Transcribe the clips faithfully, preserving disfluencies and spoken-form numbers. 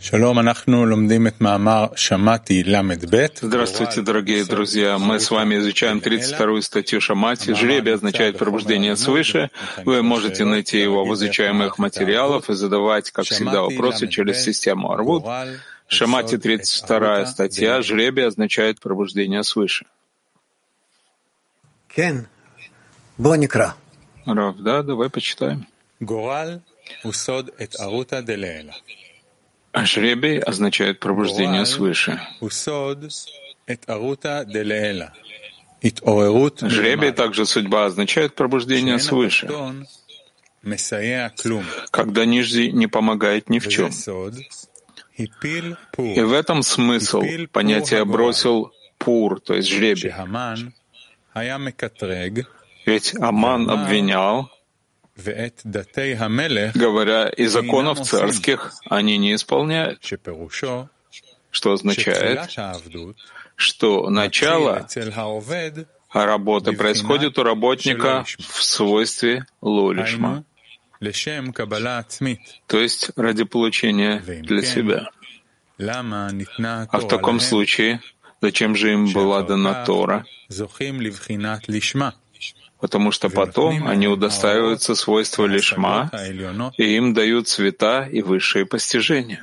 Здравствуйте, дорогие друзья. Мы с вами изучаем тридцать вторую статью Шамати. Жребий означает пробуждение свыше. Вы можете найти его в изучаемых материалах и задавать, как всегда, вопросы через систему Арвуд. Шамати, тридцать вторая статья. Жребий означает пробуждение свыше. Рав, да, давай почитаем. Жребий означает пробуждение свыше. Жребий, также судьба, означает пробуждение свыше, когда нижний не помогает ни в чем. И в этом смысл понятия «бросил пур», то есть жребий. Ведь Аман обвинял, говоря, и законов царских они не исполняют, что означает, что начало работы происходит у работника в свойстве ло-лишма, то есть ради получения для себя. А в таком случае, зачем же им была дана Тора? Потому что потом они удостаиваются свойства лишма, и им дают цвета и высшие постижения.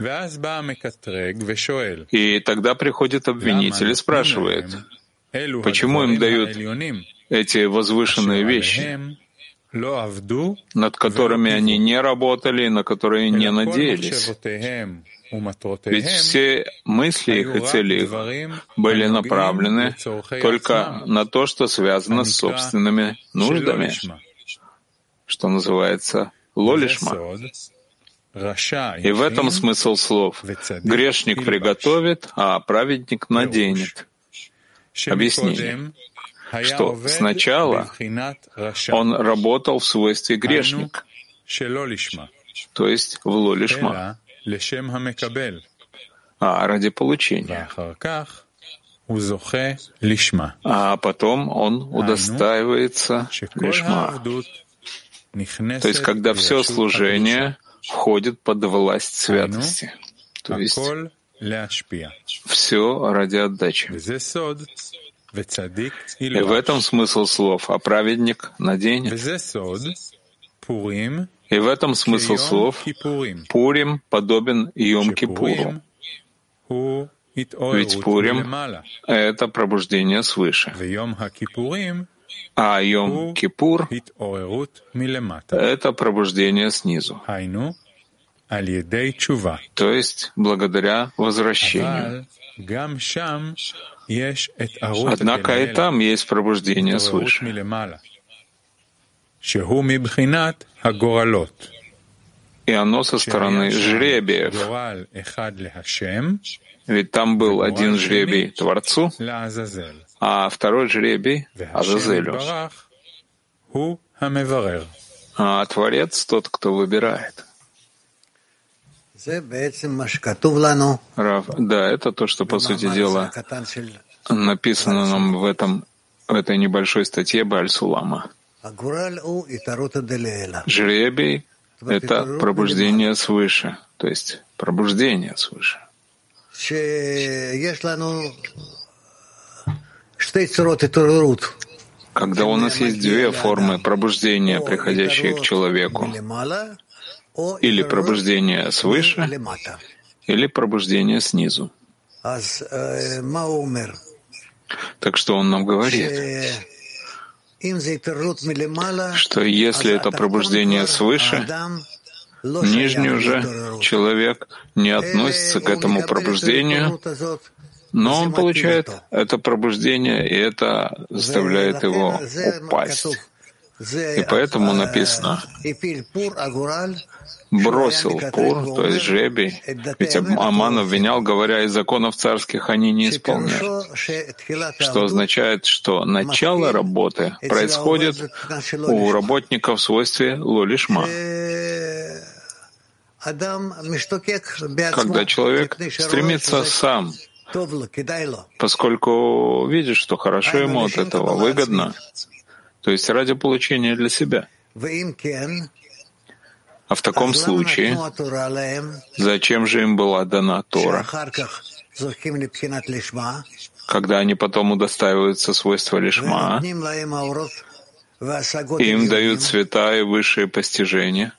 И тогда приходит обвинитель и спрашивает, почему им дают эти возвышенные вещи, над которыми они не работали, на которые не надеялись. Ведь все мысли их и цели их были направлены только на то, что связано с собственными нуждами, что называется ло-лишма. И в этом смысл слов. Грешник приготовит, а праведник наденет. Объяснение, что сначала он работал в свойстве грешника, то есть в ло-лишма, а ради получения. А потом он удостаивается лишма. То есть когда все служение входит под власть святости. То есть все ради отдачи. И в этом смысл слов «а праведник наденет». И в этом смысл слов «Пурим подобен Йом-Кипуру». Ведь Пурим — это пробуждение свыше, а Йом-Кипур — это пробуждение снизу, то есть благодаря возвращению. Однако и там есть пробуждение свыше, и оно со стороны жребиев. Ведь там был один жребий Творцу, а второй жребий Азазелю. А Творец — тот, кто выбирает. Рав, да, это то, что, по сути дела, написано нам в, этом, в этой небольшой статье Бааль-Сулама. Жребий — это пробуждение свыше, то есть пробуждение свыше. Когда у нас есть две формы пробуждения, приходящие к человеку, или пробуждение свыше, или пробуждение снизу. Так что он нам говорит, что если это пробуждение свыше, нижний уже человек не относится к этому пробуждению, но он получает это пробуждение, и это заставляет его упасть. И поэтому написано «бросил пур», то есть жребий, ведь Аман обвинял, говоря, из законов царских они не исполняют, что означает, что начало работы происходит у работника в свойстве ло-лишма, когда человек стремится сам, поскольку видит, что хорошо ему от этого, выгодно, то есть ради получения для себя. А в таком случае, зачем же им была дана Тора, когда они потом удостаиваются свойства лишма, и им дают цвета и высшие постижения?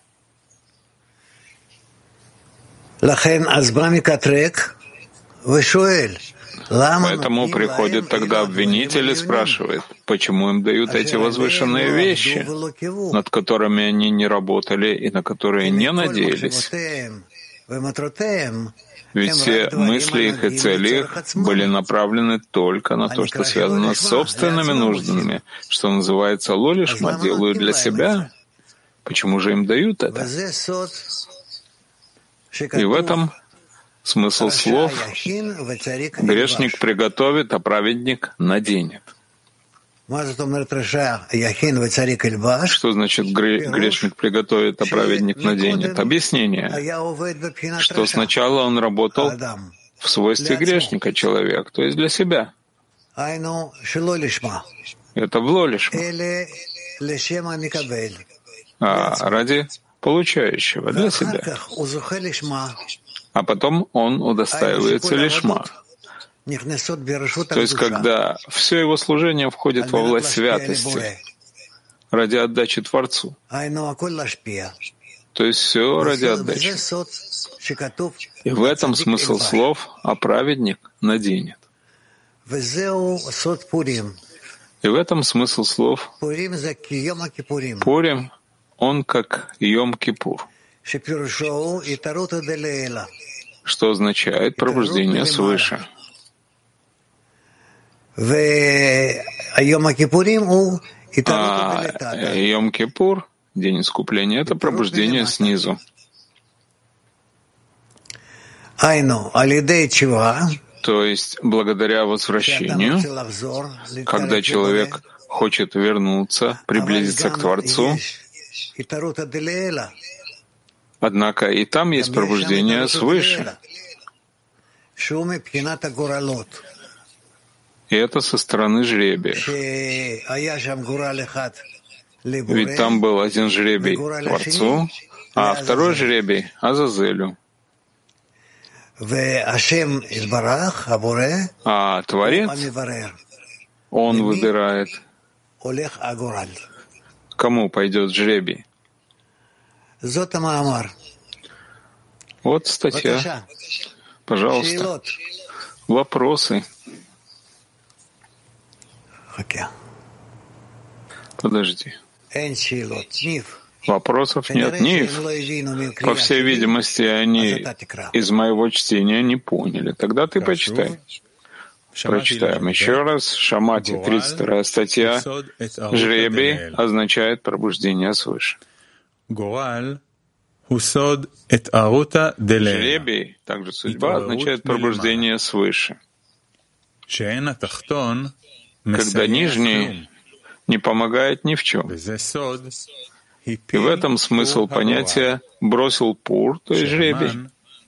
Поэтому приходит тогда обвинитель и спрашивает, почему им дают эти возвышенные вещи, над которыми они не работали и на которые не надеялись. Ведь все мысли их и цели их были направлены только на то, что связано с собственными нуждами, что называется лолишма, делают для себя. Почему же им дают это? И в этом смысл слов «грешник приготовит, а праведник наденет». Что значит «грешник приготовит, а праведник наденет»? Объяснение, что сначала он работал в свойстве грешника человек, то есть для себя. Это в лолишма. А ради получающего, для себя. А потом он удостаивается лишма. То есть, когда все его служение входит во власть святости ради отдачи Творцу. То есть все ради отдачи. И в этом смысл слов «а праведник наденет». И в этом смысл слов Пурим, он как Йом-Кипур, что означает пробуждение свыше. А Йом-Кипур, день искупления, это пробуждение снизу. То есть, благодаря возвращению, когда человек хочет вернуться, приблизиться к Творцу, однако и там есть пробуждение свыше. И это со стороны жребия. Ведь там был один жребий Творцу, а второй жребий — Азазелю. А Творец, он выбирает, кому пойдет жребий. Вот статья. Пожалуйста. Вопросы. Подожди. Вопросов нет. Нив. По всей видимости, они из моего чтения не поняли. Тогда ты почитай. Прочитаем еще раз. Шамати, тридцать вторая статья. Жребий означает пробуждение свыше. Жребий, также судьба, означает пробуждение свыше. Когда нижний не помогает ни в чем. И в этом смысл понятия «бросил пур», то есть жребий.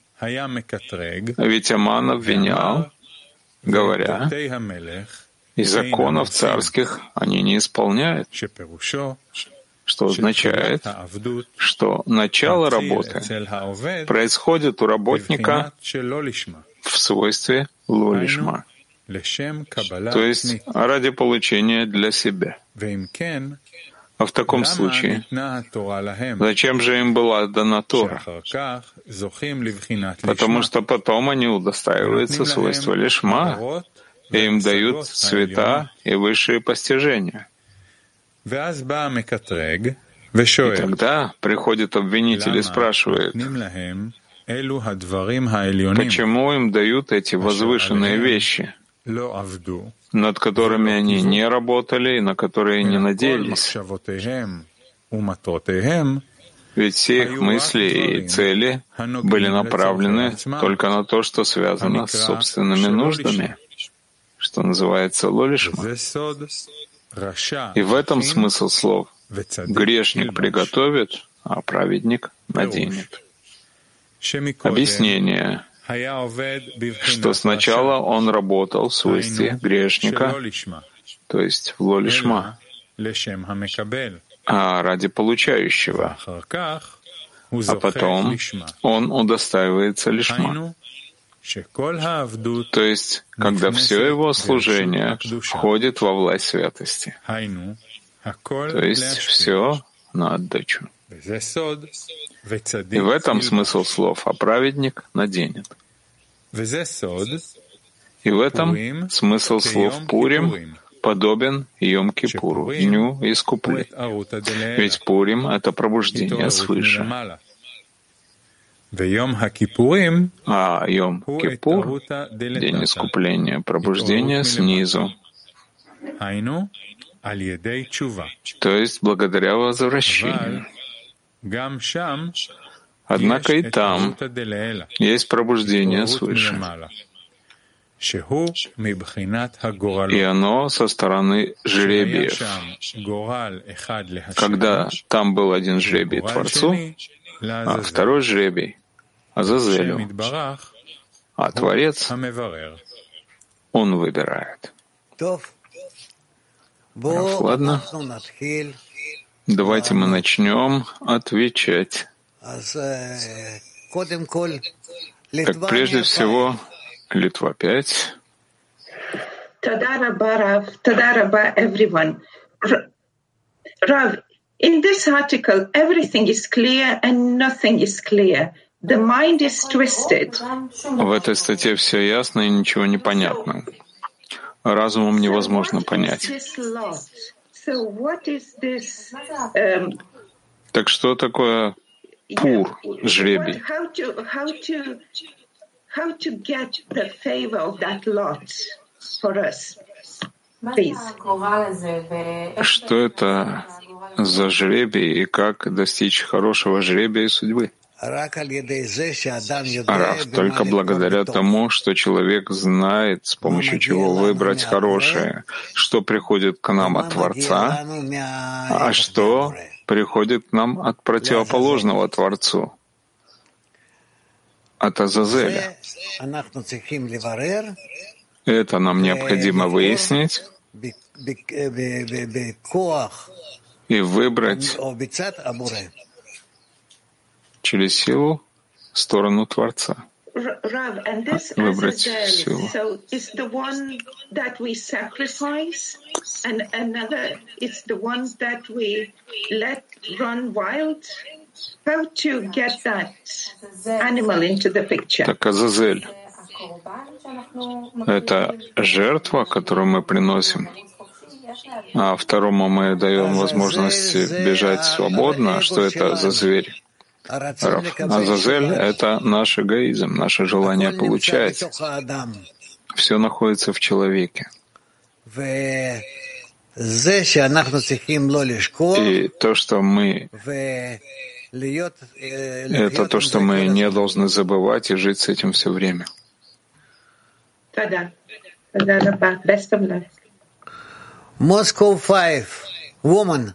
Ведь Аман обвинял, говоря, и законов царских они не исполняют, что означает, что начало работы происходит у работника в свойстве лолишма, то есть ради получения для себя. А в таком случае, зачем же им была дана Тора? Потому что потом они удостаиваются свойства лишма, и им дают цвета и высшие постижения. И тогда приходит обвинитель и спрашивает, почему им дают эти возвышенные вещи, над которыми они не работали и на которые не надеялись. Ведь все их мысли и цели были направлены только на то, что связано с собственными нуждами, что называется лолишма. И в этом смысл слов «грешник приготовит, а праведник наденет». Объяснение, что сначала он работал в свойстве грешника, то есть в лолишма, а ради получающего, а потом он удостаивается лишма. То есть, когда все его служение входит во власть святости. То есть, все на отдачу. И в этом смысл слов «а праведник наденет». И в этом смысл слов «Пурим» подобен Йом-Кипуру, Дню искупления. Ведь Пурим — это пробуждение свыше. А Йом-Кипур — день искупления, пробуждение снизу. То есть благодаря возвращению. Однако и там есть пробуждение свыше. И оно со стороны жребиев. Когда там был один жребий Творцу, а второй жребий Азазелю, а Творец, он выбирает. Раф, ладно? Давайте мы начнем отвечать. Так прежде всего, Литва пять. Toda Rabba, Rav. Toda Rabba, everyone. Rav, in this article, everything is clear and nothing is clear. The mind is twisted. В этой статье все ясно и ничего не понятно. Разумом невозможно понять. Так что такое пур, жребий? How to get the favor of that lot for us, please. Что это за жребий и как достичь хорошего жребия и судьбы? Рав, только благодаря тому, что человек знает, с помощью чего выбрать хорошее, что приходит к нам от Творца, а что приходит к нам от противоположного Творцу, от Азазеля. Это нам необходимо выяснить и выбрать через силу сторону Творца. Выбрать силу. How to get that animal into the picture? Так Азазель — это жертва, которую мы приносим, а второму мы даем возможность бежать свободно. Что это за зверь? Азазель — это наш эгоизм, наше желание получать. Все находится в человеке. И то, что мы Это то, что мы не должны забывать и жить с этим все время. Moscow five, woman.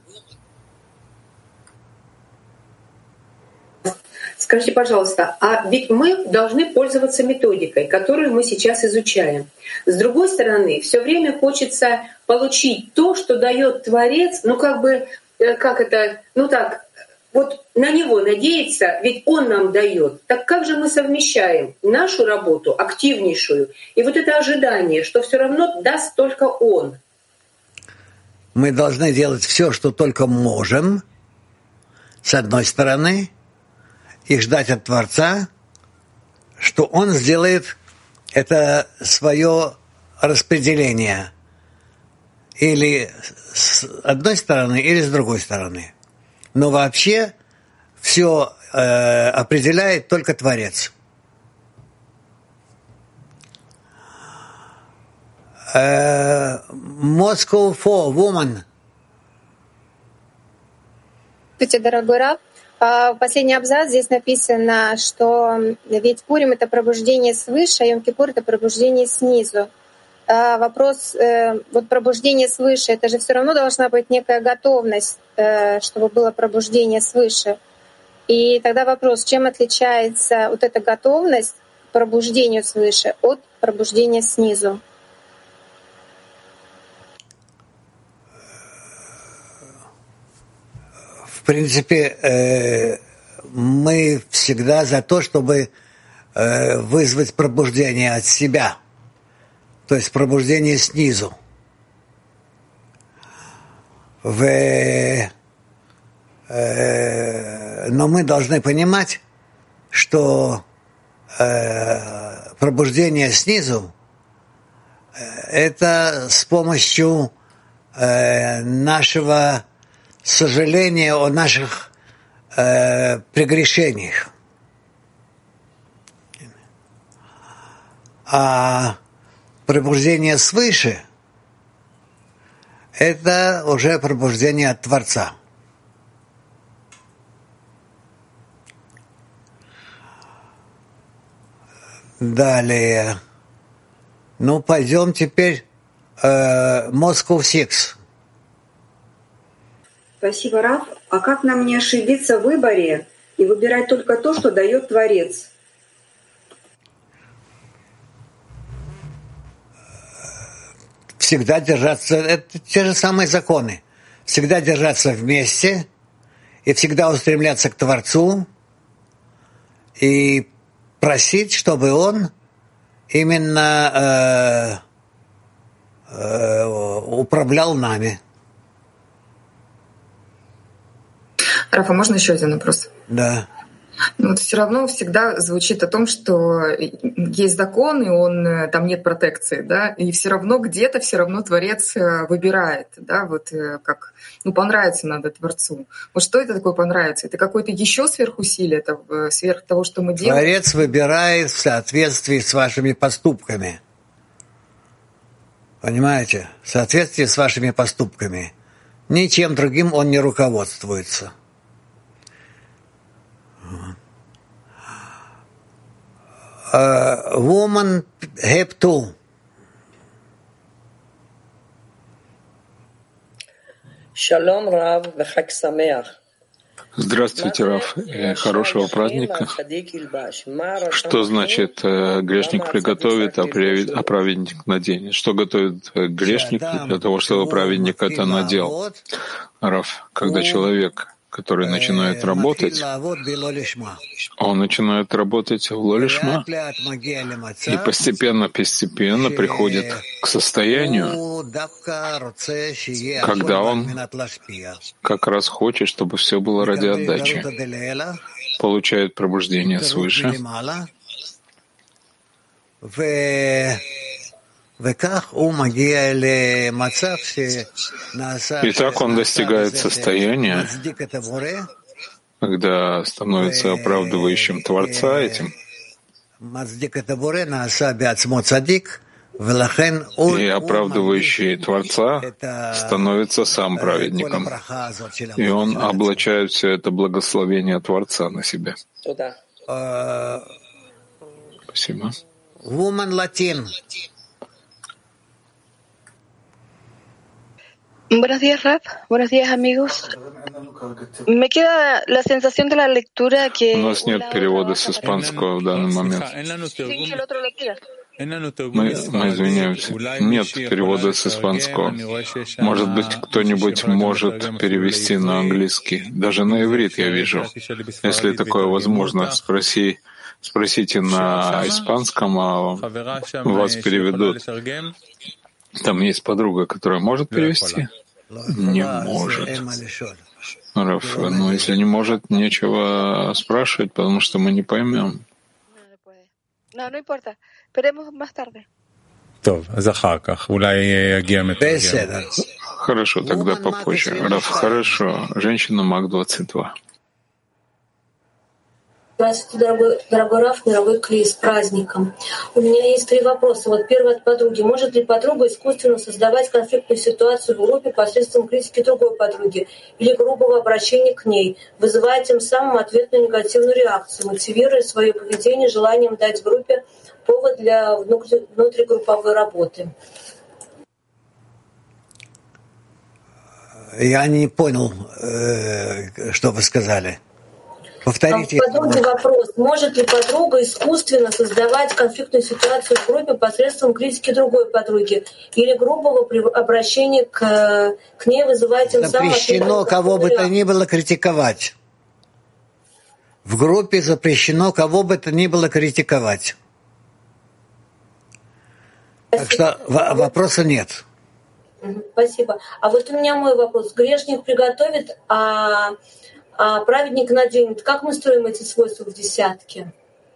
Скажите, пожалуйста, а ведь мы должны пользоваться методикой, которую мы сейчас изучаем. С другой стороны, все время хочется получить то, что дает Творец, ну как бы, как это, ну так, вот на него надеяться, ведь он нам дает. Так как же мы совмещаем нашу работу, активнейшую, и вот это ожидание, что все равно даст только он? Мы должны делать все, что только можем, с одной стороны, и ждать от Творца, что он сделает это свое распределение. Или с одной стороны, или с другой стороны. Но вообще все э, определяет только Творец. Э, Moscow four, woman. Здравствуйте, дорогой Рав. Последний абзац, здесь написано, что ведь Пурим — это пробуждение свыше, а Йом-Кипур — это пробуждение снизу. Вопрос, вот пробуждение свыше, это же все равно должна быть некая готовность, чтобы было пробуждение свыше. И тогда вопрос, чем отличается вот эта готовность к пробуждению свыше от пробуждения снизу? В принципе, мы всегда за то, чтобы э, вызвать пробуждение от себя, то есть пробуждение снизу. В, э, но мы должны понимать, что э, пробуждение снизу э, это с помощью э, нашего сожаления о наших э, прегрешениях. А пробуждение свыше это уже пробуждение от Творца. Далее. Ну, пойдем теперь э, Moscow Six. Спасибо, Рав. А как нам не ошибиться в выборе и выбирать только то, что дает Творец? Всегда держаться, это те же самые законы. Всегда держаться вместе и всегда устремляться к Творцу и просить, чтобы Он именно э, э, управлял нами. Рафа, можно еще один вопрос? Да. Ну, вот все равно всегда звучит о том, что есть закон, и он, там нет протекции, да, и все равно где-то все равно Творец выбирает, да, вот как, ну, понравится надо Творцу. Вот что это такое понравится? Это какое-то еще сверхусилие, это сверх того, что мы делаем? Творец выбирает в соответствии с вашими поступками. Понимаете? В соответствии с вашими поступками. Ничем другим он не руководствуется. Uh, woman have to. Шалом, Рав, вехаг самеах. Здравствуйте, Рав, и хорошего праздника. Что значит э, грешник приготовит, а праведник наденет? Что готовит грешник для того, чтобы праведник это надел? Рав, когда человек, который начинает работать, он начинает работать в лолишма и постепенно-постепенно приходит к состоянию, когда он как раз хочет, чтобы все было ради отдачи, получает пробуждение свыше, и так он достигает состояния, когда становится оправдывающим Творца этим, и оправдывающий Творца становится сам праведником, и он облачает все это благословение Творца на себя. Спасибо. Buenos días, Raf. Buenos días, amigos. Me queda la sensación de la lectura que... У нас нет перевода с испанского в данный момент. Мы, мы извиняемся. Нет перевода с испанского. Может быть, кто-нибудь может перевести на английский. Даже на иврит я вижу. Если такое возможно, спроси, спросите на испанском, а вас переведут. Там есть подруга, которая может перевести? Не может. Раф, ну если не может, нечего спрашивать, потому что мы не поймем. Хорошо, тогда попозже. Раф, хорошо. Женщина МАК двадцать два. Здравствуйте, дорогой, дорогой Раф, мировой клей, с праздником. У меня есть три вопроса. Вот первый от подруги. Может ли подруга искусственно создавать конфликтную ситуацию в группе посредством критики другой подруги или грубого обращения к ней, вызывая тем самым ответную негативную реакцию, мотивируя свое поведение желанием дать группе повод для внутригрупповой работы? Я не понял, что вы сказали. Повторите. А подруге вопрос. Может ли подруга искусственно создавать конфликтную ситуацию в группе посредством критики другой подруги или грубого обращения к, к ней, вызывая тем самым... Запрещено кого бы то ни было критиковать. В группе запрещено кого бы то ни было критиковать. Так что вопроса нет. Спасибо. А вот у меня мой вопрос. Грешник приготовит, а, а праведник наденет. Как мы строим эти свойства в десятке?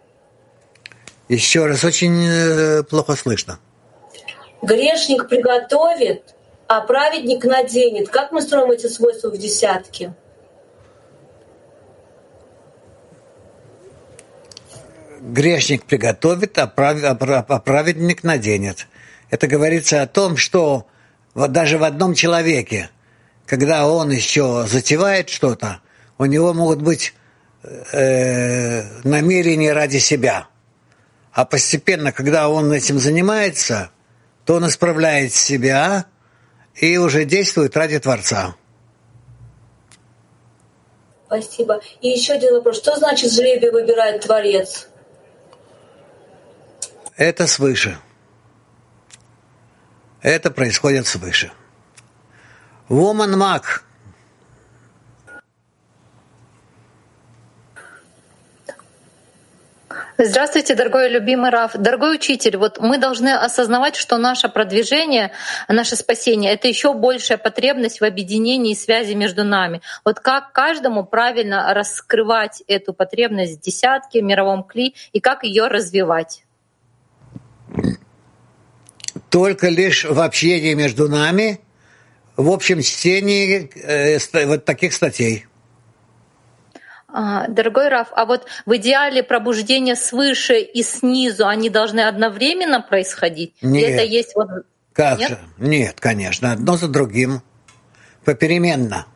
Еще раз, очень плохо слышно. Грешник приготовит, а праведник наденет. Как мы строим эти свойства в десятке? Грешник приготовит, а праведник наденет. Это говорится о том, что вот даже в одном человеке, когда он еще затевает что-то, у него могут быть э, намерения ради себя. А постепенно, когда он этим занимается, то он исправляет себя и уже действует ради Творца. Спасибо. И еще один вопрос. Что значит жребий выбирает Творец? Это свыше. Это происходит свыше. Woman Mag. Здравствуйте, дорогой любимый Рав. Дорогой учитель, вот мы должны осознавать, что наше продвижение, наше спасение — это еще большая потребность в объединении и связи между нами. Вот как каждому правильно раскрывать эту потребность в десятке, в мировом кли, и как ее развивать? Только лишь в общении между нами, в общем чтении э, вот таких статей. Дорогой Рав, а вот в идеале пробуждения свыше и снизу, они должны одновременно происходить? Нет. И это есть вот... Как Нет? же? Нет, конечно, одно за другим, попеременно.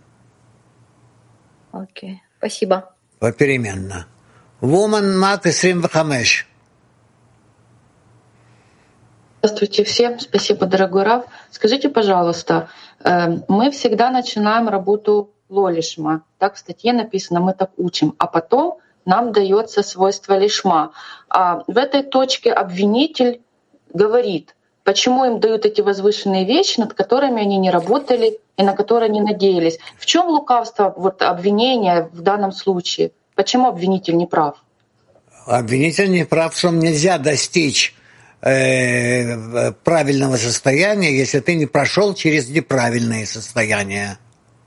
Окей, спасибо. Попеременно. Woman Mat двадцать пять. Здравствуйте всем. Спасибо, дорогой Рав. Скажите, пожалуйста, мы всегда начинаем работу ло-лишма. Так в статье написано, мы так учим. А потом нам дается свойство лишма. А в этой точке обвинитель говорит, почему им дают эти возвышенные вещи, над которыми они не работали и на которые они надеялись. В чем лукавство вот, обвинения в данном случае? Почему обвинитель не прав? Обвинитель не прав, что нельзя достичь э, правильного состояния, если ты не прошел через неправильные состояния.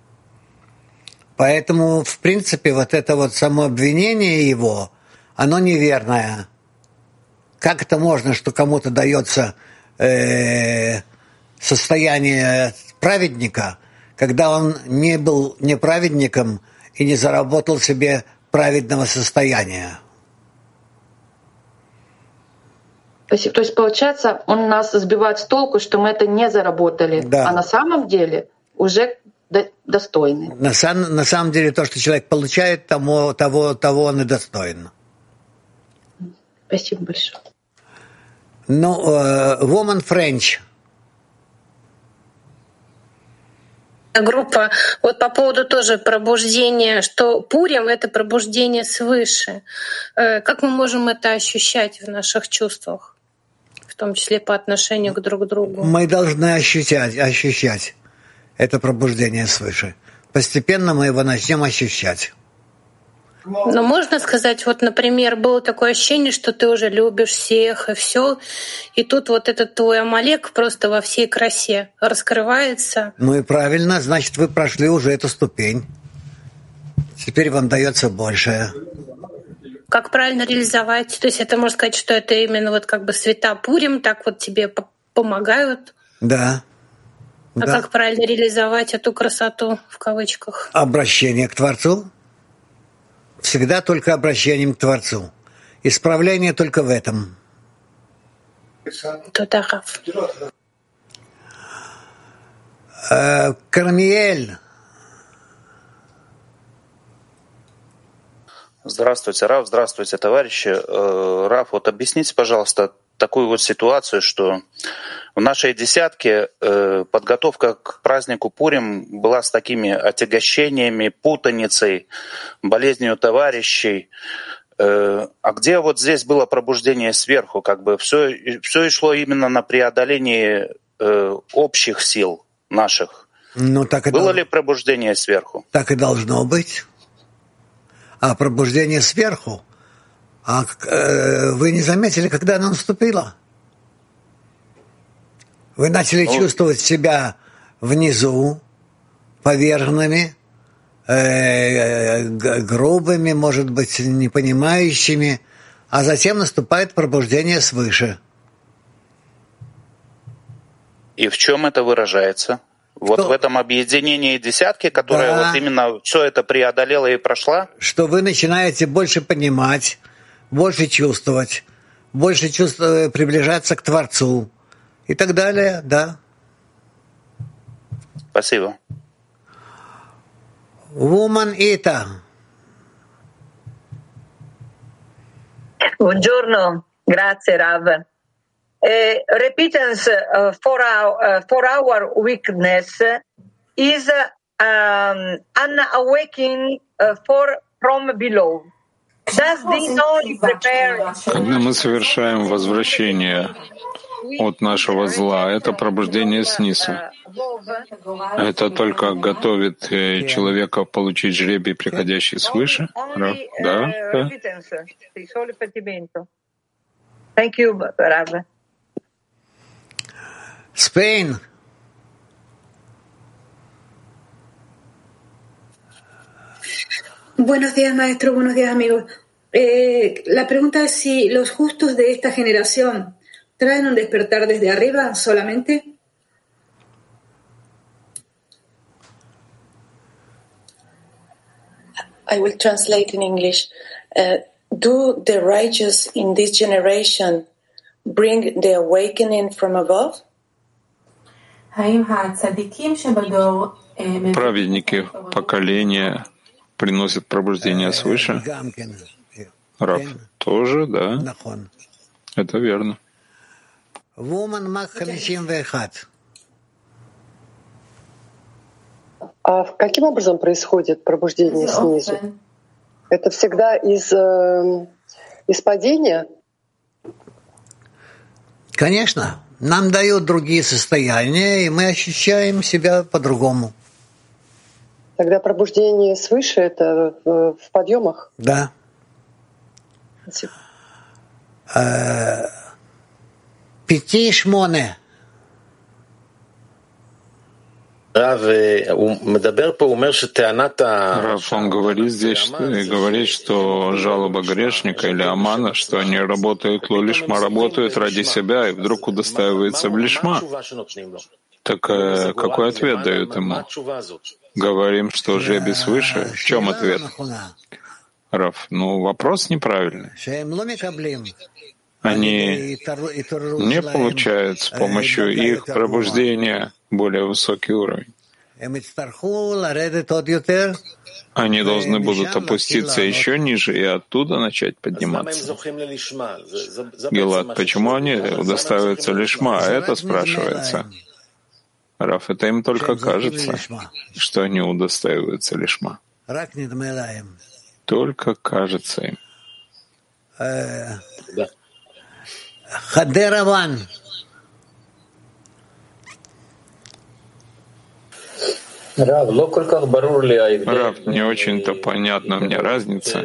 Поэтому, в принципе, вот это вот само обвинение его, оно неверное. Как это можно, что кому-то дается э, состояние праведника, когда он не был неправедником и не заработал себе праведного состояния? То есть, то есть получается, он нас сбивает с толку, что мы это не заработали, да. А на самом деле уже достойны. На, сам, на самом деле то, что человек получает, тому, того, того он и достоин. Спасибо большое. Ну, uh, Woman French. Группа, вот по поводу тоже пробуждения, что Пурим — это пробуждение свыше. Как мы можем это ощущать в наших чувствах, в том числе по отношению к друг другу? Мы должны ощущать, ощущать это пробуждение свыше. Постепенно мы его начнем ощущать. Но можно сказать, вот, например, было такое ощущение, что ты уже любишь всех и все, и тут вот этот твой Амалек просто во всей красе раскрывается. Ну и правильно, значит, вы прошли уже эту ступень. Теперь вам дается большее. Как правильно реализовать? То есть это можно сказать, что это именно вот как бы света Пурим, так вот тебе помогают? Да. А да. Как правильно реализовать эту красоту в кавычках? Обращение к Творцу. Всегда только обращением к Творцу. Исправление только в этом. Туда, Рав. Э, Кармиэль. Здравствуйте, Рав. Здравствуйте, товарищи. Э, Рав, вот объясните, пожалуйста, такую вот ситуацию, что в нашей десятке э, подготовка к празднику Пурим была с такими отягощениями, путаницей, болезнью товарищей. Э, а где вот здесь было пробуждение сверху? Как бы все, все шло именно на преодоление э, общих сил наших. Ну, так и было дол... ли пробуждение сверху? Так и должно быть. а пробуждение сверху. А э, вы не заметили, когда оно наступило? Вы начали Ну, чувствовать себя внизу, поверженными, э, г- грубыми, может быть, непонимающими, а затем наступает пробуждение свыше. и в чем это выражается? Вот Что, в этом объединении десятки, которая вот да, именно все это преодолела и прошла? что вы начинаете больше понимать, больше чувствовать, больше чувствовать, приближаться к Творцу и так далее, да. Спасибо. Woman Ita. Buongiorno, grazie Rav. Uh, repentance uh, for our uh, for our weakness is uh, um, an awakening uh, for from below. Does this only prepare? Когда мы совершаем возвращение от нашего зла, это пробуждение снизу. Это только готовит э, человека получить жребий, приходящий свыше. Рав? Да, да. Thank you, Rav. Spain. Buenos días, maestro. Buenos días, amigos. Eh, la pregunta es si los justos de esta generación traen un despertar desde arriba solamente. I will translate in English. Uh, do the righteous in this generation bring the awakening from above? Праведники поколения приносят пробуждение свыше. Рав тоже, да. Это верно. А каким образом происходит пробуждение снизу? Это всегда из, э, из падения? Конечно. Нам дают другие состояния, и мы ощущаем себя по-другому. Тогда пробуждение свыше — это в, в подъемах? Да. Пяти шмоне. Рав, он говорит здесь, что, и говорит, что жалоба грешника или амана, что они работают, лолишма работают ради себя, и вдруг удостаивается в лишма. Так э, какой ответ дают ему? Говорим, что жребий свыше. В чем ответ? Рав, ну вопрос неправильный. Они не получают с помощью их пробуждения более высокий уровень. Они должны будут опуститься еще ниже и оттуда начать подниматься. Гилад, почему они удостаиваются лишма? А это спрашивается. Раф, это им только кажется, что они удостаиваются лишма. Только кажется им. Хадераван. Рав, не очень-то понятна мне разница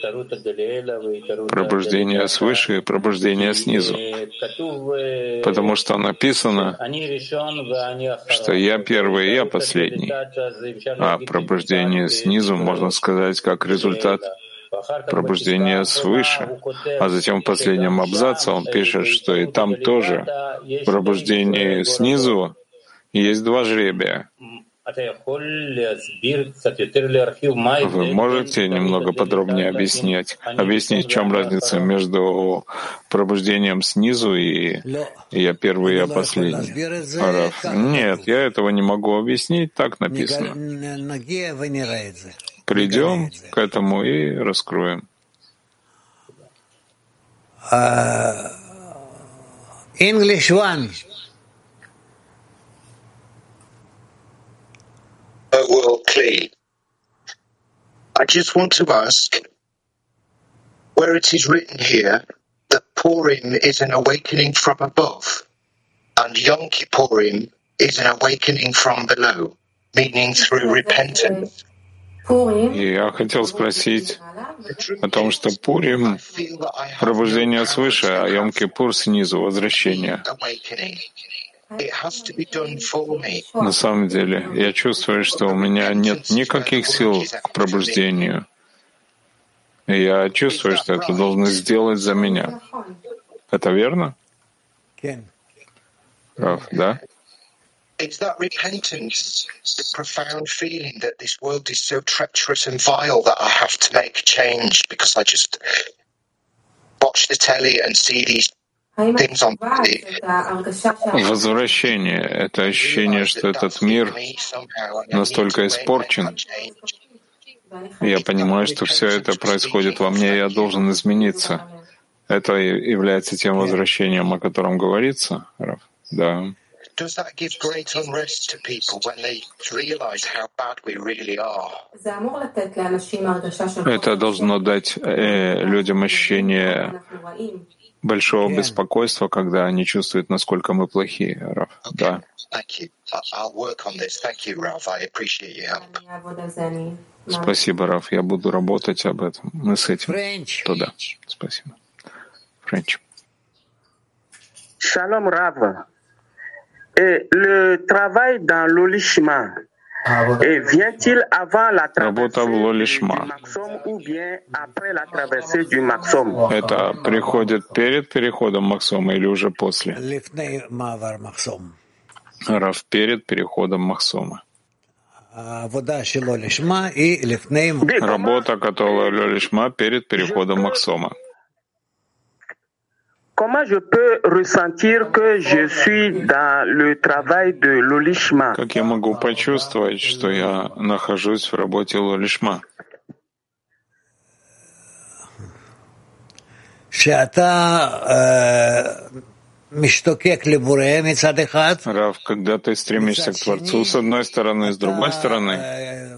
пробуждения свыше и пробуждения снизу. Потому что написано, что я первый, и я последний. А пробуждение снизу, можно сказать, как результат пробуждения свыше. А затем в последнем абзаце он пишет, что и там тоже в пробуждении снизу есть два жребия. Вы можете немного подробнее объяснить, объяснить, в чем разница между пробуждением снизу и «я первый, я последний»? Раф, нет, я этого не могу объяснить, так написано. Придем к этому и раскроем. Uh, English one. Well, clean. I just want to ask, where it is written here that Purim is an awakening from above, and Yom Kippurim is an awakening from below, meaning through repentance. И я хотел спросить, Потому что Пурим — пробуждение свыше, а Йом-Кипур — снизу, возвращение. На самом деле, я чувствую, что у меня нет никаких сил к пробуждению. И я чувствую, что это должны сделать за меня. Это верно? Рав, да? It's that repentance, the profound feeling that this world is so treacherous and vile that I have to make a change because I just watch the telly and see these things on the... Возвращение — это ощущение, что этот мир настолько испорчен. Я понимаю, что все это происходит во мне, и я должен измениться. Это является тем возвращением, о котором говорится, Рав? Да. Does that give great unrest to people when they realize how bad we really are? Это должно дать э, людям ощущение большого беспокойства, когда они чувствуют, насколько мы плохие, Рав. Okay. Да. Thank you. I'll work on this. Thank you, Rav. I appreciate your help. Спасибо, Рав. Я буду работать об этом. Мы с этим. French. Туда. Спасибо. Френч. Shalom, Rav. Et le travail dans l'olishma, et vient-il avant la traversée du maximum ou bien après la traversée du maximum? Это приходит перед переходом Максома или уже после? Рав, перед переходом Максома. Работа, которая лёлишма, перед переходом Максома. Comment je peux ressentir que je suis dans le travail de l'olishma? Как я могу почувствовать, что я нахожусь в работе лолишма? Рав, когда ты стремишься к Творцу с одной стороны, с другой стороны,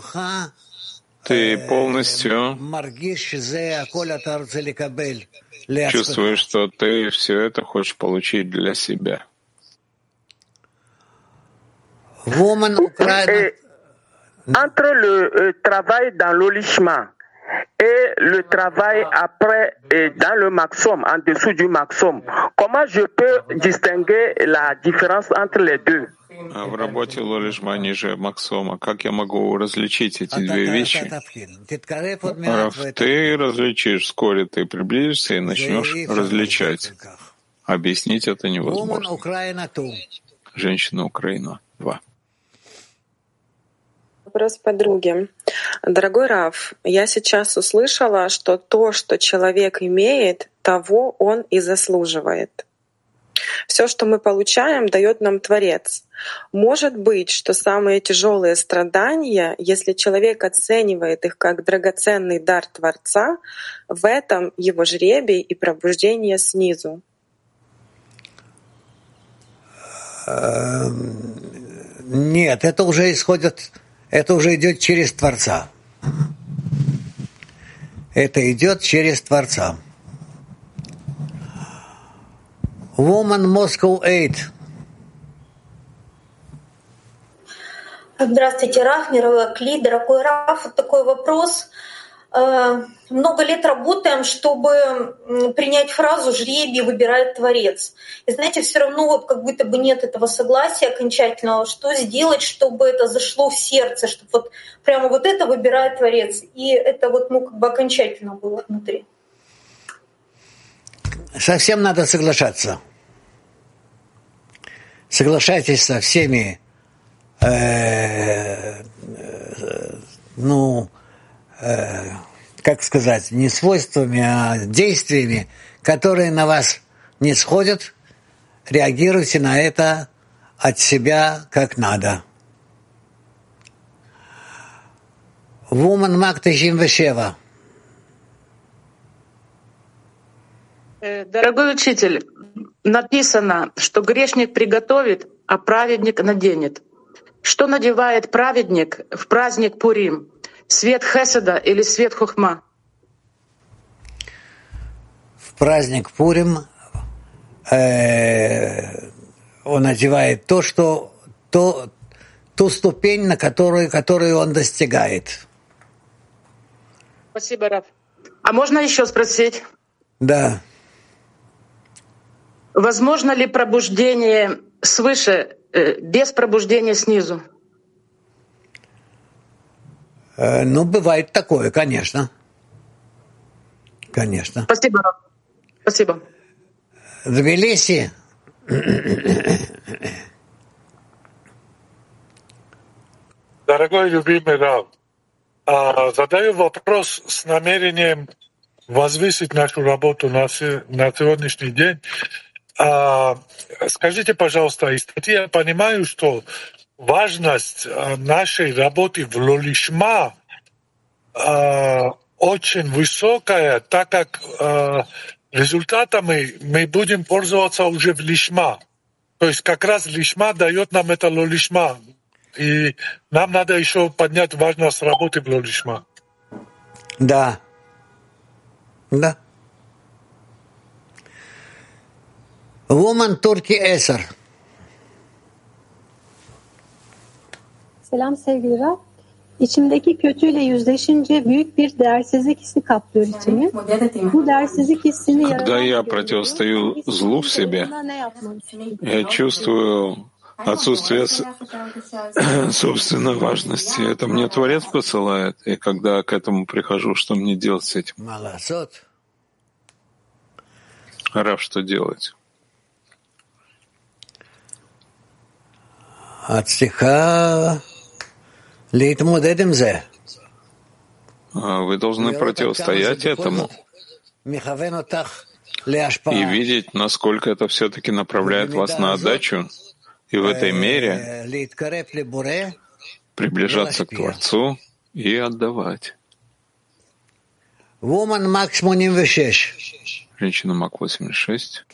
ты полностью чувствуешь, что ты все это хочешь получить для себя. Entre le travail dans l'olishma et le travail après et dans le maximum, en dessous du maximum, comment je peux distinguer la différence entre les deux? А в работе лолишма ниже Максома, как я могу различить эти две вещи? Рав, ты различишь, вскоре ты приблизишься и начнешь различать. Объяснить это невозможно. Женщина Украина. Два. Вопрос подруги. Дорогой Рав, я сейчас услышала, что то, что человек имеет, того он и заслуживает. Все, что мы получаем, дает нам Творец. Может быть, что самые тяжелые страдания, если человек оценивает их как драгоценный дар Творца, в этом его жребий и пробуждение снизу? Нет, это уже исходит, это уже идет через Творца. Это идет через Творца. Woman Moscow eight. Здравствуйте, Рав, мировой Кли, дорогой Рав. Вот такой вопрос. Много лет работаем, чтобы принять фразу «жребий выбирает Творец». И знаете, все равно вот как будто бы нет этого согласия окончательного. Что сделать, чтобы это зашло в сердце, чтобы вот прямо вот это выбирает Творец. И это вот ну как бы окончательно было внутри. Совсем надо соглашаться. Соглашайтесь со всеми, э, э, ну, э, как сказать, не свойствами, а действиями, которые на вас не сходят. Реагируйте на это от себя как надо. Woman Мак девяносто семь. Дорогой учитель, написано, что грешник приготовит, а праведник наденет. Что надевает праведник в праздник Пурим? Свет Хеседа или свет Хохма? В праздник Пурим э, он надевает то, что то, ту ступень, на которую, которую он достигает. Спасибо, Рав. А можно еще спросить? Да. Возможно ли пробуждение свыше э, без пробуждения снизу? Э, ну, бывает такое, конечно. Конечно. Спасибо, Рав. Спасибо. Тбилиси. Дорогой любимый Рав, задаю вопрос с намерением возвысить нашу работу на сегодняшний день. Скажите, пожалуйста, из статьи я понимаю, что важность нашей работы в Лолишма очень высокая, так как результатами мы будем пользоваться уже в Лишма. То есть как раз Лишма дает нам это Лолишма. И нам надо еще поднять важность работы в Лолишма. Да. Да. Woman Turkey Eser. Selam sevgili Rab. İçimdeki kötüyle yüzleşince büyük bir değersizlik hissi kaplıyor içimi. Bu değersizlik hissini Когда я противостою злу в себе, я чувствую отсутствие собственной важности. Это мне Творец посылает. И когда к этому прихожу, что мне делать с этим? Рав, что делать? את צריכה להתמודד עם זה. Вы должны противостоять этому и видеть, насколько это все-таки направляет вас на отдачу, и в этой мере приближаться к Творцу и отдавать. Женщина Мак восемьдесят шесть.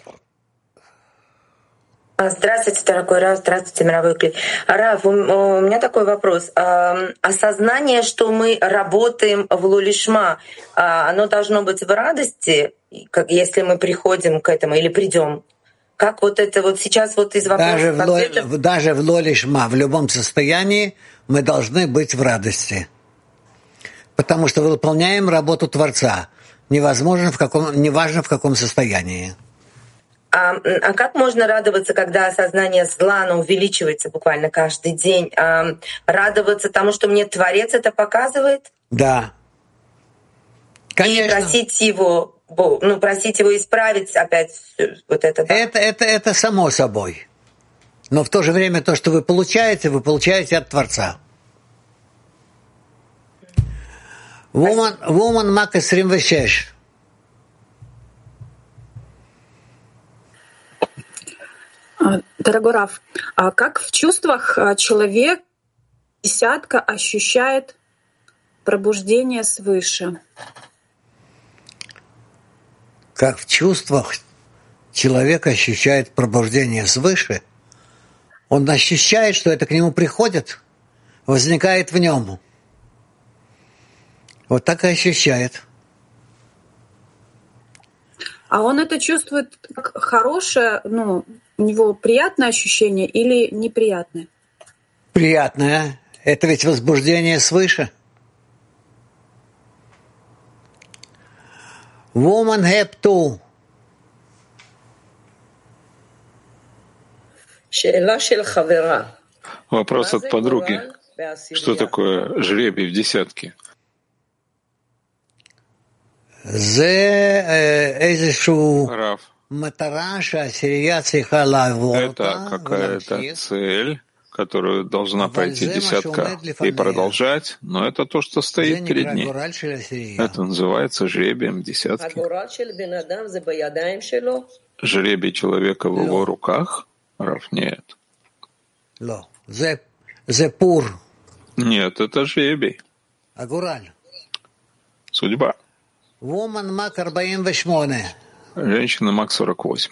Здравствуйте, дорогой Рав, здравствуйте, мировой клей. Рав, у меня такой вопрос. Осознание, что мы работаем в Лолишма, оно должно быть в радости, если мы приходим к этому или придем? Как вот это вот сейчас вот из вопросов... Даже в, ло, даже в Лолишма, в любом состоянии мы должны быть в радости. Потому что выполняем работу Творца. Невозможно в каком, неважно в каком состоянии. А, а как можно радоваться, когда осознание зла, оно увеличивается буквально каждый день? А, радоваться тому, что мне Творец это показывает? Да. Конечно. И просить его, ну, просить его исправить опять вот это. Да? Это, это, это само собой. Но в то же время то, что вы получаете, вы получаете от Творца. Woman, woman Мак двадцать шесть. Дорогой Рав, а как в чувствах человек, десятка, ощущает пробуждение свыше? Как в чувствах человек ощущает пробуждение свыше? Он ощущает, что это к нему приходит, возникает в нем. Вот так и ощущает. А он это чувствует как хорошее, ну, у него приятное ощущение или неприятное? Приятное. Это ведь возбуждение свыше. Woman have to. Вопрос от подруги. Что такое жребий в десятке? Рав. Это какая-то цель, которую должна пройти десятка и продолжать, но это то, что стоит перед ней. Это называется жребием десятки. Жребий человека в его руках? Рав, нет. Нет, это жребий. Судьба. Женщина Мак сорок восемь.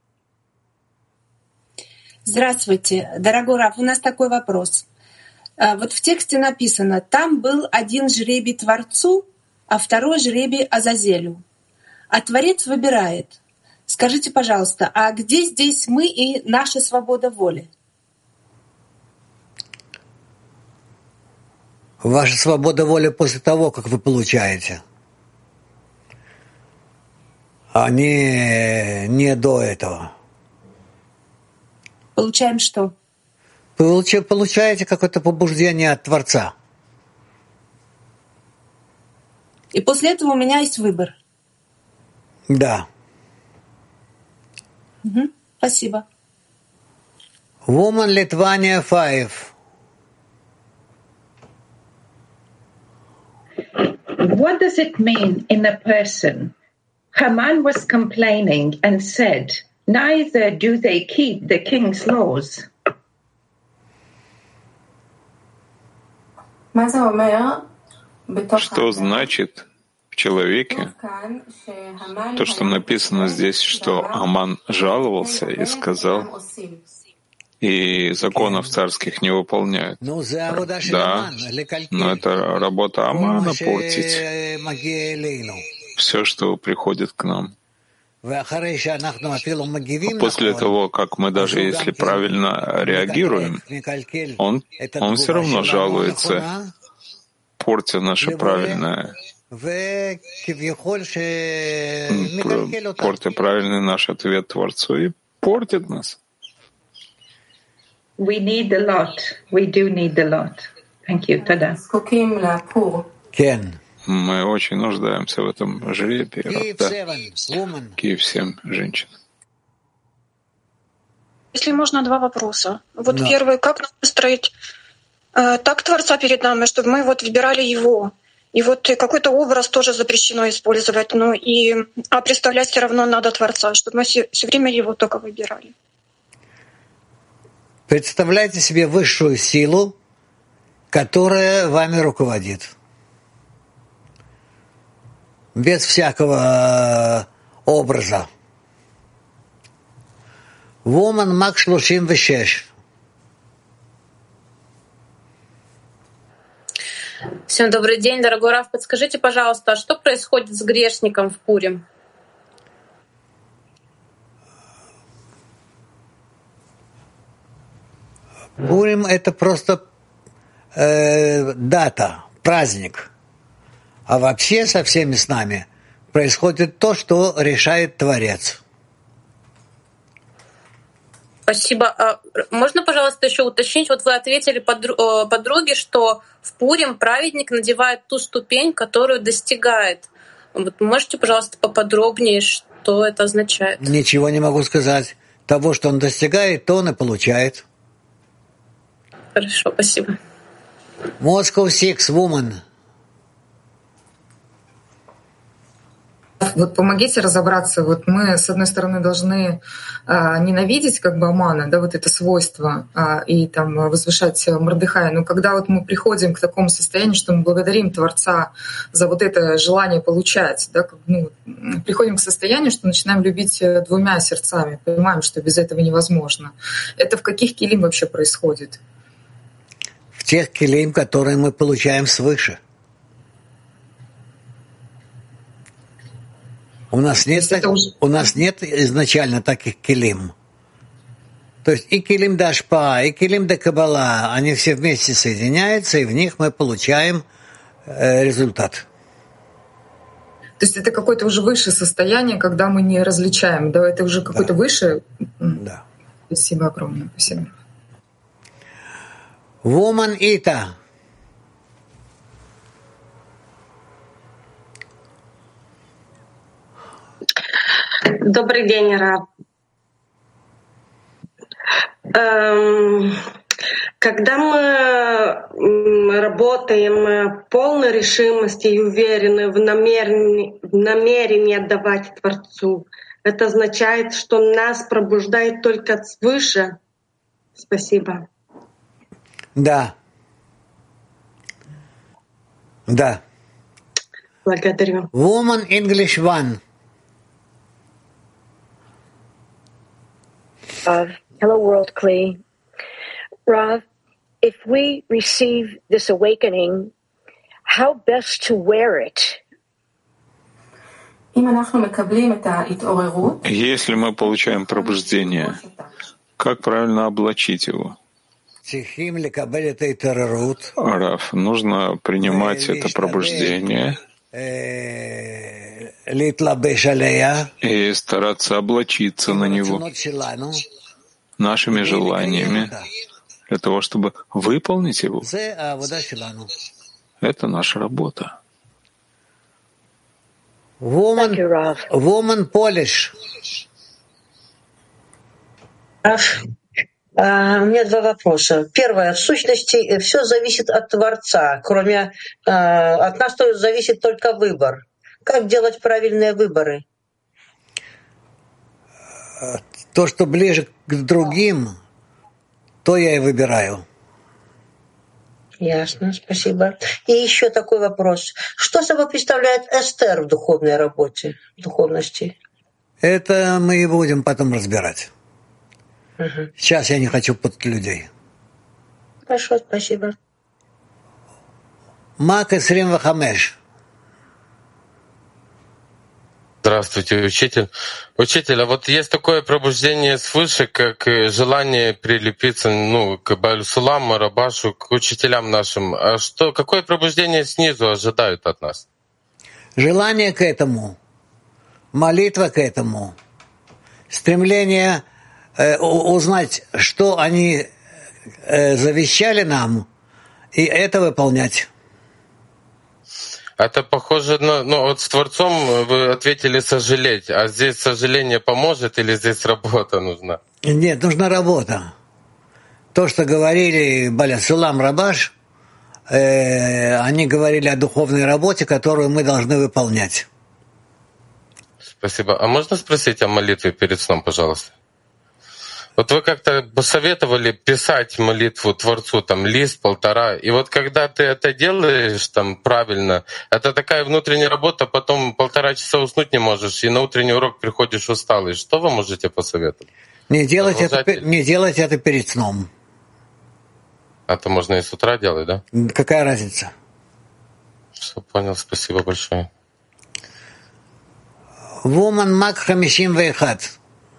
Здравствуйте, дорогой Рав, у нас такой вопрос. Вот в тексте написано, там был один жребий Творцу, а второй жребий Азазелю. А Творец выбирает. Скажите, пожалуйста, а где здесь мы и наша свобода воли? Ваша свобода воли после того, как вы получаете. а не, не до этого. Получаем что? Вы получаете какое-то побуждение от Творца. И после этого у меня есть выбор. Да. Угу. Спасибо. Woman Lithuania five. What does it mean in a person? Haman was complaining and said, neither do they keep the king's laws. Что значит в человеке то, что написано здесь, что Аман жаловался и сказал, и законов царских не выполняют? Да, но это работа Амана портить все, что приходит к нам. После того, как мы даже если правильно реагируем, он, он все равно жалуется, портя наше правильное, портя правильный наш ответ Творцу и портит нас. We need a lot. We do need a lot. Thank you. Tada. Кен. Мы очень нуждаемся в этом жребии. Да. Киев семь, женщин. Если можно, два вопроса. Вот Да. первый, как нам выстроить э, так Творца перед нами, чтобы мы вот выбирали Его. И вот и какой-то образ тоже запрещено использовать, но и, а представлять все равно надо Творца, чтобы мы все, все время Его только выбирали. Представляйте себе высшую силу, которая вами руководит. Без всякого образа. Woman Мак шлушим вешеш. Всем добрый день, дорогой Рав. Подскажите, пожалуйста, а что происходит с грешником в Пурим? Пурим — это просто э, дата, праздник. А вообще со всеми с нами происходит то, что решает Творец. Спасибо. А можно, пожалуйста, еще уточнить? Вот вы ответили подру- подруге, что в Пурим праведник надевает ту ступень, которую достигает. Вот можете, пожалуйста, поподробнее, что это означает? Ничего не могу сказать. Того, что он достигает, то он и получает. Хорошо, спасибо. Moscow Six, Woman. Вот помогите разобраться. Вот мы, с одной стороны, должны а, ненавидеть как бы Амана, да, вот это свойство, а, и там возвышать Мордехая. Но когда вот мы приходим к такому состоянию, что мы благодарим Творца за вот это желание получать, да, как, ну, приходим к состоянию, что начинаем любить двумя сердцами, понимаем, что без этого невозможно. Это в каких килим вообще происходит? В тех килим, которые мы получаем свыше. У нас нет, так, уже... у нас нет изначально таких килим. То есть и килим дашпа, и килим да кабала, они все вместе соединяются, и в них мы получаем э, результат. То есть это какое-то уже высшее состояние, когда мы не различаем, да? Это уже какое-то да. высшее? Да. Спасибо огромное. Спасибо. Woman Ita. Добрый день, Рав. Эм, когда мы работаем в полной решимости и уверены в намерении, в намерении отдавать Творцу, это означает, что нас пробуждает только свыше? Спасибо. Да. Да. Благодарю. Woman English One. Uh, hello, World Kli. Rav, if we receive this awakening, how best to wear it? Если мы получаем пробуждение, как правильно облачить его? Рав, нужно принимать это пробуждение и стараться облачиться на него нашими желаниями для того, чтобы выполнить его. Это наша работа. Woman, woman Polish. Uh, у меня два вопроса. Первое. В сущности, все зависит от Творца. Кроме uh, от нас тоже зависит только выбор. Как делать правильные выборы? То, что ближе к другим, то я и выбираю. Ясно, спасибо. И еще такой вопрос. Что собой представляет Эстер в духовной работе, в духовности? Это мы и будем потом разбирать. Угу. Сейчас я не хочу путать людей. Хорошо, спасибо. Мак Исрим Вахамеш. Здравствуйте, учитель. Учитель, а вот есть такое пробуждение свыше, как желание прилепиться, ну, к Бааль Суламу, Рабашу, к учителям нашим. А что, какое пробуждение снизу ожидают от нас? Желание к этому, молитва к этому, стремление э, узнать, что они э, завещали нам, и это выполнять. Это похоже на... Ну, вот с Творцом вы ответили «сожалеть», а здесь сожаление поможет или здесь работа нужна? Нет, нужна работа. То, что говорили Бааль Сулам, Рабаш, э, они говорили о духовной работе, которую мы должны выполнять. Спасибо. А можно спросить о молитве перед сном, пожалуйста? Вот вы как-то посоветовали писать молитву Творцу, там, лист, полтора, и вот когда ты это делаешь там правильно, это такая внутренняя работа, потом полтора часа уснуть не можешь, и на утренний урок приходишь усталый. Что вы можете посоветовать? Не делать, это, не делать это перед сном. А то можно и с утра делать, да? Какая разница? Все понял, спасибо большое. Woman Мак Хамишим Вейхат.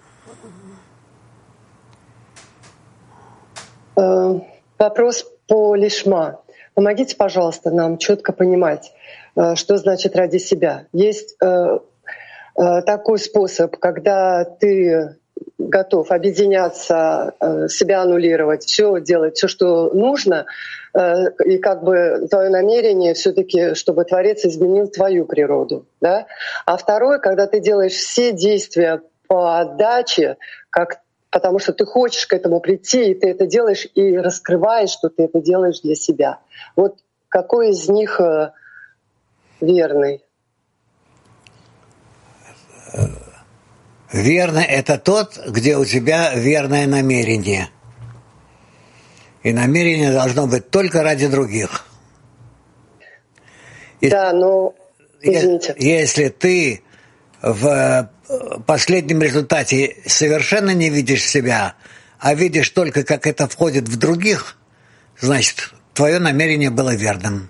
Вопрос по лишма. Помогите, пожалуйста, нам четко понимать, что значит ради себя. Есть такой способ, когда ты готов объединяться, себя аннулировать, все делать, все, что нужно, и как бы твое намерение все-таки, чтобы Творец изменил твою природу. Да? А второе, когда ты делаешь все действия по отдаче, как потому что ты хочешь к этому прийти, и ты это делаешь, и раскрываешь, что ты это делаешь для себя. Вот какой из них верный? Верный — это тот, где у тебя верное намерение. И намерение должно быть только ради других. И да, но... Извините. Если ты в последнем результате совершенно не видишь себя, а видишь только, как это входит в других, значит, твое намерение было верным.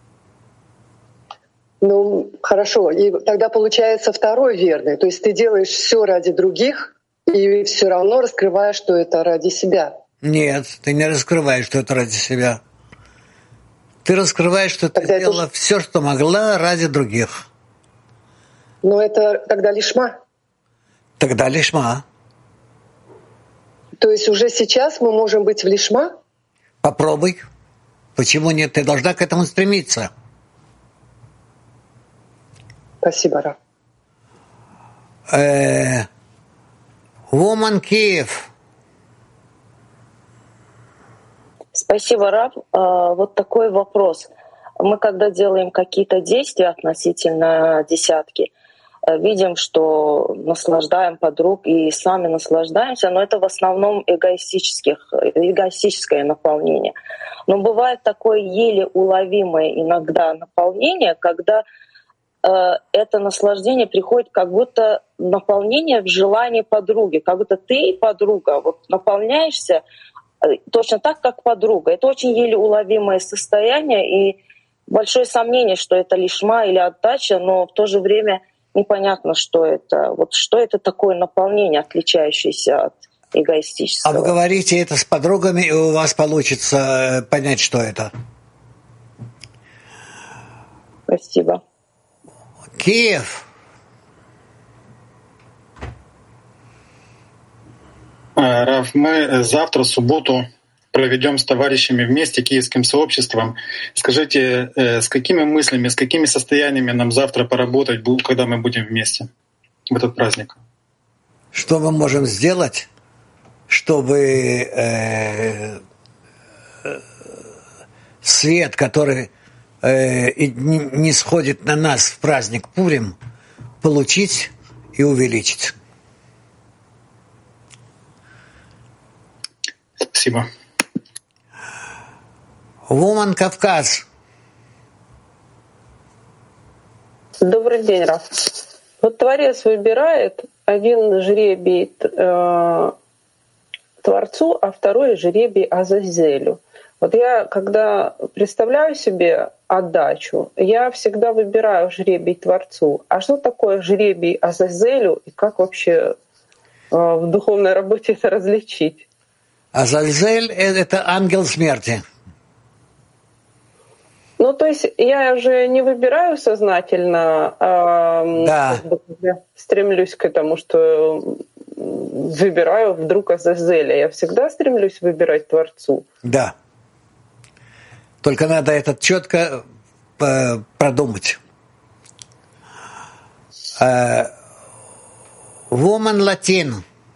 Ну, хорошо. И тогда получается второй верный. То есть ты делаешь все ради других и все равно раскрываешь, что это ради себя. Нет, ты не раскрываешь, что это ради себя. Ты раскрываешь, что ты сделала это... все, что могла, ради других. Но это тогда лишма. Тогда лишма. То есть уже сейчас мы можем быть в лишма? Попробуй. Почему нет? Ты должна к этому стремиться. Спасибо, Рав. Э, Woman Киев. Спасибо, Рав. Вот такой вопрос. Мы когда делаем какие-то действия относительно десятки, видим, что наслаждаем подруг и сами наслаждаемся, но это в основном эгоистических, эгоистическое наполнение. Но бывает такое еле уловимое иногда наполнение, когда э, это наслаждение приходит как будто наполнение в желании подруги, как будто ты, подруга, вот наполняешься точно так, как подруга. Это очень еле уловимое состояние, и большое сомнение, что это лишма или отдача, но в то же время непонятно, что это. Вот что это такое наполнение, отличающееся от эгоистического. А вы говорите это с подругами, и у вас получится понять, что это. Спасибо. Киев. Рав, мы завтра, в субботу, проведем с товарищами вместе, киевским сообществом. Скажите, с какими мыслями, с какими состояниями нам завтра поработать, когда мы будем вместе в этот праздник? Что мы можем сделать, чтобы э, свет, который э, не, не сходит на нас в праздник Пурим, получить и увеличить? Спасибо. Woman Кавказ. Добрый день, Раф. Вот Творец выбирает один жребий э, Творцу, а второй жребий Азазелю. Вот я, когда представляю себе отдачу, я всегда выбираю жребий Творцу. А что такое жребий Азазелю и как вообще э, в духовной работе это различить? Азазель — это ангел смерти. Ну, то есть я же не выбираю сознательно, а да. стремлюсь к этому, что выбираю вдруг Азазеля. Я всегда стремлюсь выбирать Творцу. Да. Только надо это четко продумать. Woman Latin.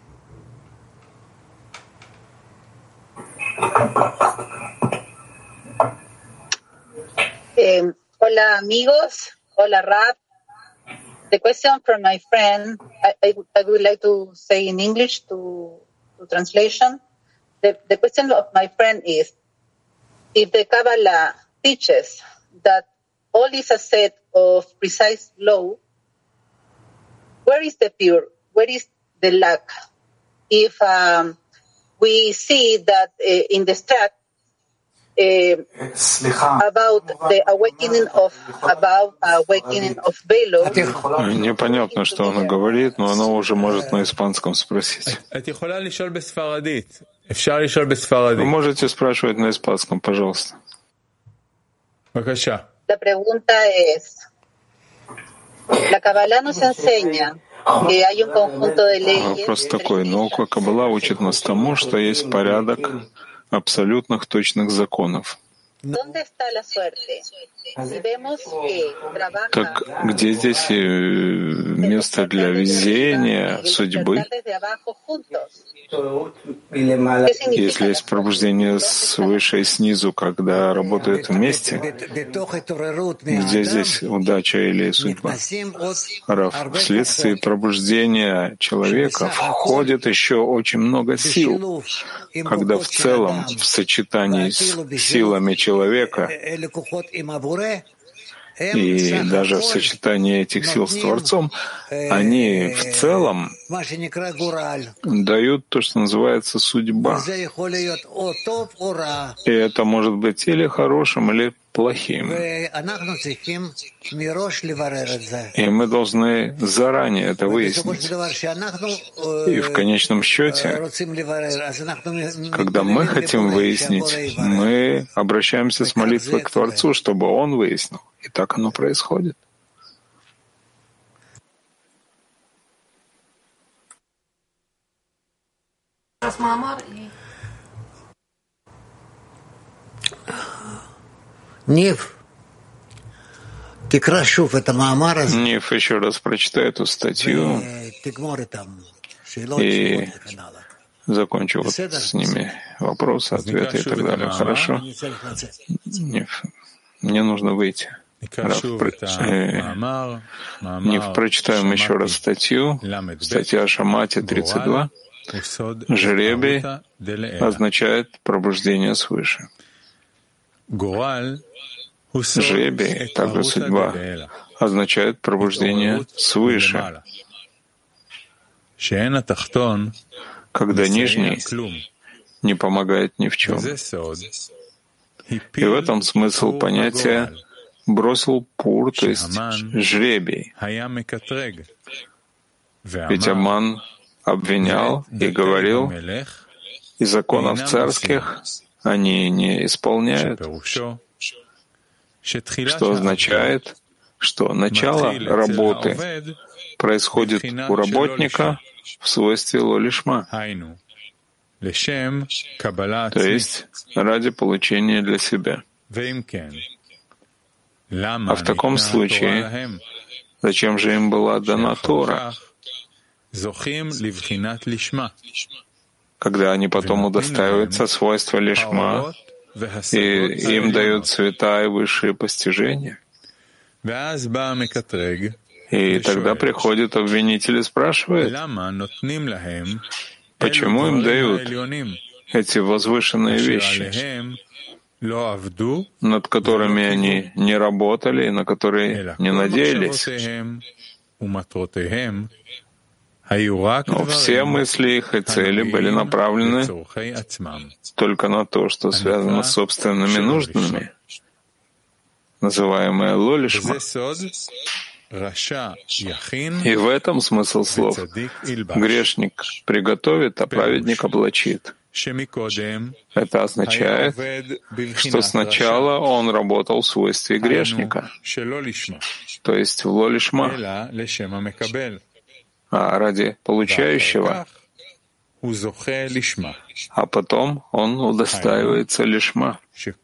Um, hola amigos, hola Rab. The question from my friend, I, I, I would like to say in English to, to translation. The, the question of my friend is, if the Kabbalah teaches that all is a set of precise law, where is the pure? Where is the lack? If um, we see that uh, in the strat, Uh, about the awakening of about awakening of Belo. Непонятно, что она говорит, но она уже может на испанском спросить. Вы можете спрашивать на испанском, пожалуйста. La pregunta es: la Kabbalah nos enseña que hay un conjunto de leyes. Вопрос такой: наука Каббала учит нас тому, что есть порядок абсолютных точных законов. Так где здесь место для везения, судьбы? Если есть пробуждение свыше и снизу, когда работают вместе, где здесь удача или судьба? Рав, вследствие пробуждения человека входит еще очень много сил, когда в целом, в сочетании с силами человека и даже в сочетании этих сил с Творцом, они в целом дают то, что называется судьба. И это может быть или хорошим, или плохим. И мы должны заранее это выяснить. И в конечном счете, когда мы хотим выяснить, мы обращаемся с молитвой к Творцу, чтобы Он выяснил. И так оно происходит. Нив, ты крашув это Маамара. Нив еще раз прочитай эту статью и закончу вот с ними вопросы, ответы и так далее. Хорошо? Нив, мне нужно выйти. Рав, э, Нив, прочитаем еще раз статью. Статья Шамати тридцать два. Жребий означает пробуждение свыше. Жребий, также судьба, означает пробуждение свыше, когда нижний не помогает ни в чем. И в этом смысл понятия «бросил пур», то есть жребий. Ведь обман обвинял и говорил, и законов царских они не исполняют, что означает, что начало работы происходит у работника в свойстве ло-лишма, то есть ради получения для себя. А в таком случае, зачем же им была дана Тора, когда они потом удостаиваются свойства лишма, и им дают цвета и высшие постижения? И тогда приходит обвинитель и спрашивает, почему им дают эти возвышенные вещи, над которыми они не работали и на которые не надеялись. Но все мысли их и цели были направлены только на то, что связано с собственными нуждами, называемое ло-лишма. И в этом смысл слов. Грешник приготовит, а праведник облачит. Это означает, что сначала он работал в свойстве грешника, то есть в ло-лишма, а ради получающего, а потом он удостаивается лишма.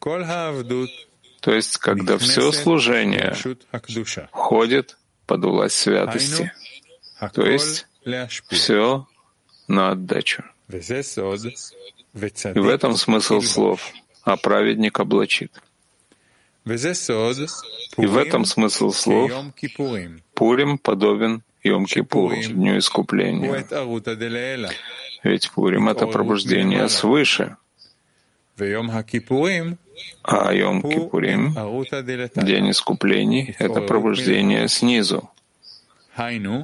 То есть, когда все служение входит под власть святости, то есть все на отдачу. И в этом смысл слов «а праведник облачит». И в этом смысл слов «Пурим подобен Йом-Кипуру, Дню Искупления». Ведь Пурим — это пробуждение свыше, а Йом-Кипурим, День Искуплений, — это пробуждение снизу, то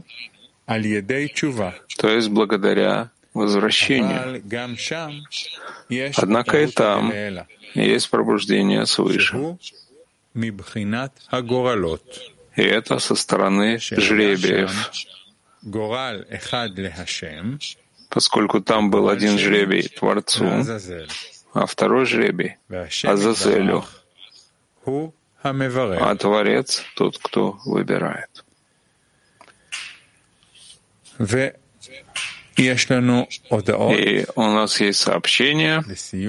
есть благодаря возвращению. Однако и там есть пробуждение свыше. И это со стороны жребиев, поскольку там был один жребий Творцу, а второй жребий — Азазелю, а Творец — тот, кто выбирает. И у нас есть сообщение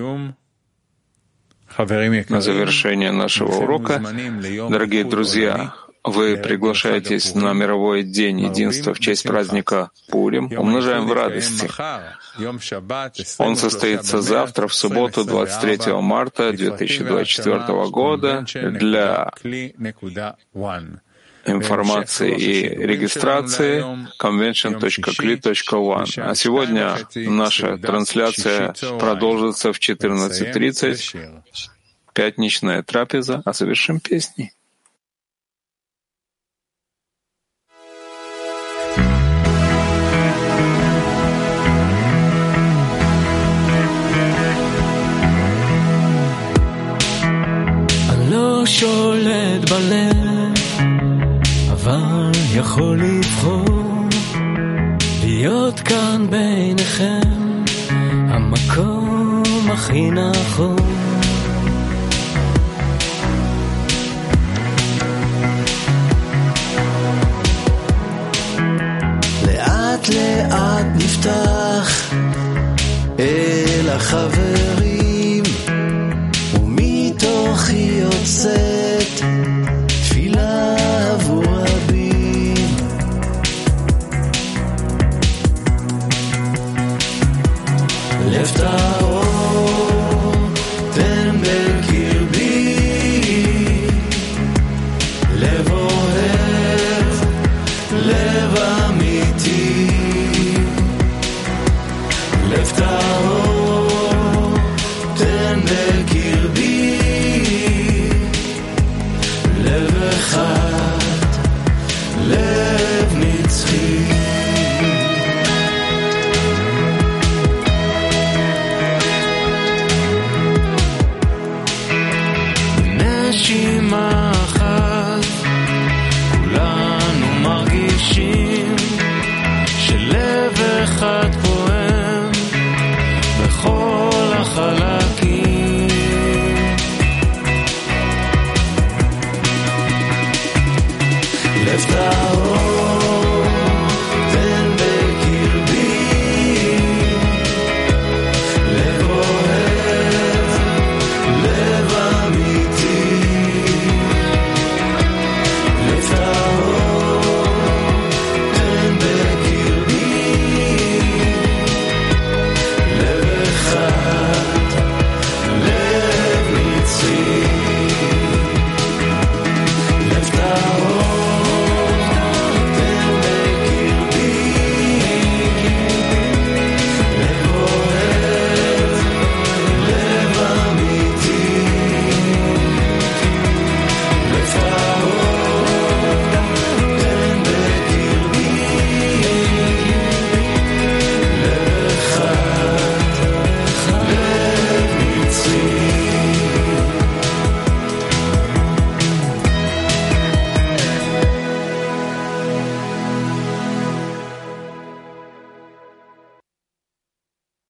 на завершение нашего урока. Дорогие друзья, вы приглашаетесь на мировой день единства в честь праздника Пурим. Умножаем в радости. Он состоится завтра, в субботу, двадцать третьего марта две тысячи двадцать четвёртого года. Для информации и регистрации convention точка кли точка one. А сегодня наша трансляция продолжится в четырнадцать тридцать. Пятничная трапеза, а совершим песни. לא שולט בלב, אבל יכול לבחור להיות כאן ביניכם, המקום הכי נכון. לאט לאט נפתח אל החברים, ומתוכי יוצאת תפילה עבור רבים. לב טהור